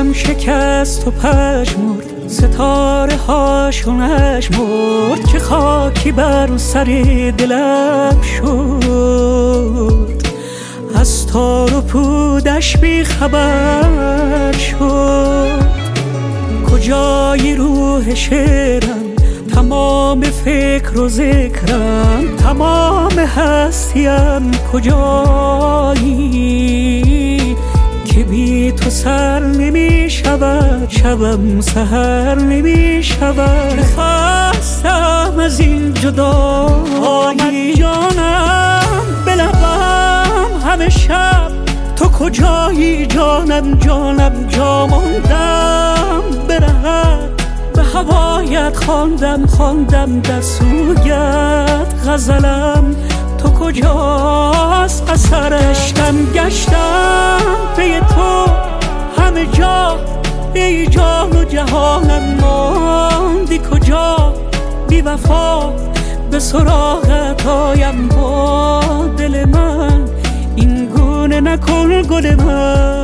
آسمون شکست و پژمرد، ستاره هاشو نشمرد که خاکی بر سر دلم شد. از تار و پودش بی خبر شد. کجای روح شعرم، تمام فکر و ذکرم، تمام هستیم کجایی که بی تو سر نمی شود، شبم سحر نمی شود. خستم از این جدایی، جانم به لبم همه شب تو کجایی؟ جانم جانم جا ماندم برهت، به هوایت خواندم در سویت غزلم. تو کجاست اثرش؟ گشتم پی تو همه جا، ای جان و جهانم ماندی کجا؟ بی وفا به سراغت آیم با دل من، این گونه نکن گل من.